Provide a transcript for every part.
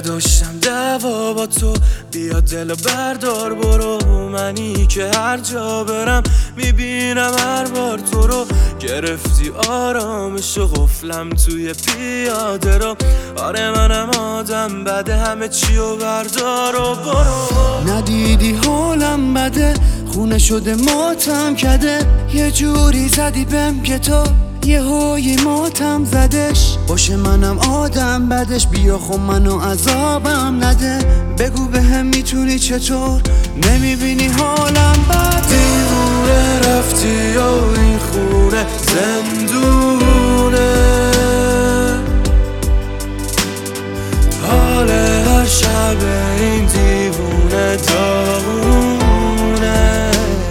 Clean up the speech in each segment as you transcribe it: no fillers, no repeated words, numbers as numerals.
نداشتم دعوا با تو، بیا دلو بردار برو. منی که هر جا برم میبینم هر بار تو رو. گرفتی آرامش و قفلم توی پیاده رو. آره منم آدم بده، همه چی و بردار و برو. ندیدی حالم بده، خونه شده ماتم کده. یه جوری زدی بهم که تو یه هایی ماتم زدش. باشه منم آدم بدش، بیا خب منو عذابم نده. بگو بهم میتونی چطور، نمیبینی حالم بده. دیوونه رفتی و این خونه زندونه. حال هر شب این دیوونه داغونه.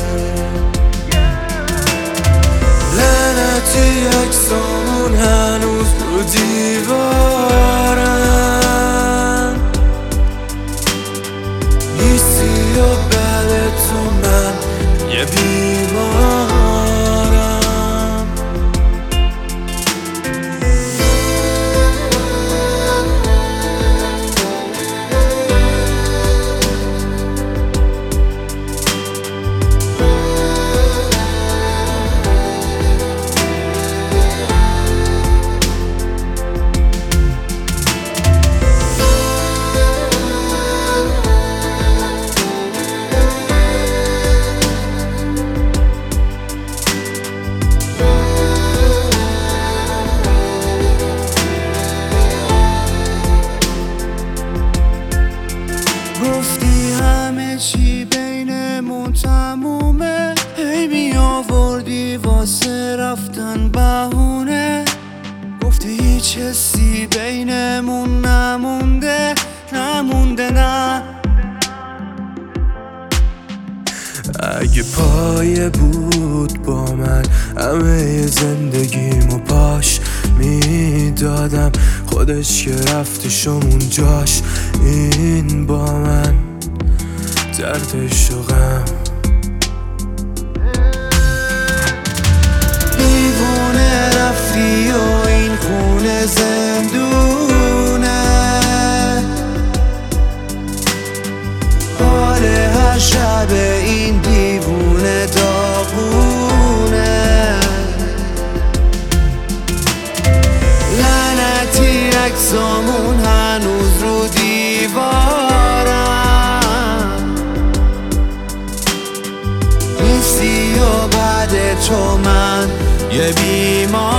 لعنتی عکسامون هنوز رو دیوارن. نیستی و بعد تو من یه بیمارم. گفتی همه چی بینمون تمومه، هی می آوردی واسه رفتن بهونه. گفتی هیچ حسی بینمون نمونده نه. اگه پایه بود با من همه زندگیمو پاش میدادم. خودش که رفتشمون جاش این با من دردش و غم. دیوونه رفتی و این خونه زندونه. حال هر شب این دیوونه داغونه. لعنتی عکسامون هنوز رو دیوارن. نیستی و بعد تو من یه بیمار.